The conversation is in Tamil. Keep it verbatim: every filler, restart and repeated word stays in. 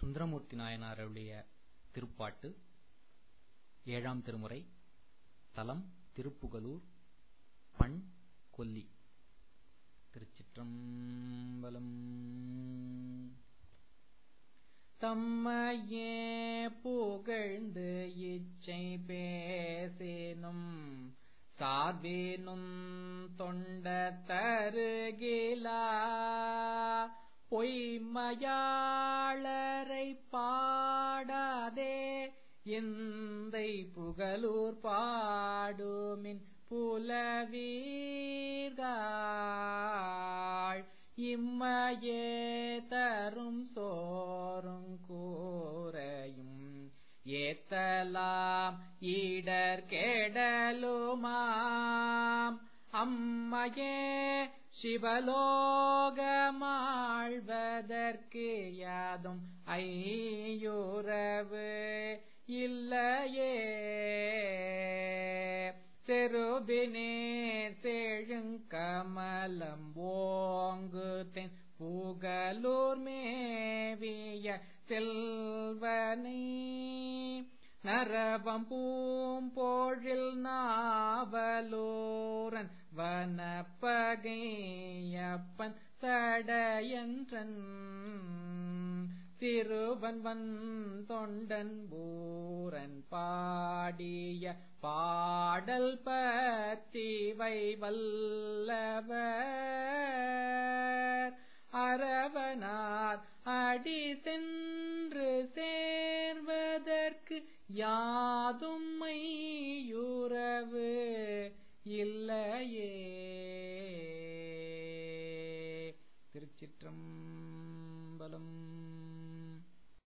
சுந்தரமூர்த்தி நாயனார் அருளிய திருப்பாட்டு. ஏழாம் திருமுறை. தலம் திருப்புகலூர். பண் கொல்லி. திருச்சிற்றம்பலம். தம்மையே புகழ்ந்து இச்சை பேசினும் சார்பினும் தொண்ட தருகிலா பொய்மையாளரை பாடாதே எந்தை புகலூர் பாடுமின் புலவீர்கள் இம்மையே தரும் சோறும் கூரையும் ஏத்தலாம் ஈடர் கெடலுமாம் அம்மையே சிவலோகமாழ்வதற்கு யாதும் ஐயுறவு இல்லையே செருபினே செழுங்கமலம் ஓங்கு தென் புகலூர் மேவிய செல்வனை நரவம் பூம்பொழில் நாவலூரன் வனப்பகையப்பன் சடையன்றன் சிறுவன் வன் தொண்டன் பூரன் பாடிய பாடல் பத்திவை வல்லவர் அரவனார் அடி சென்று சேர்வதற்கு யாதும் மையுறவு இல்லையே. திருச்சிற்றம்பலம்.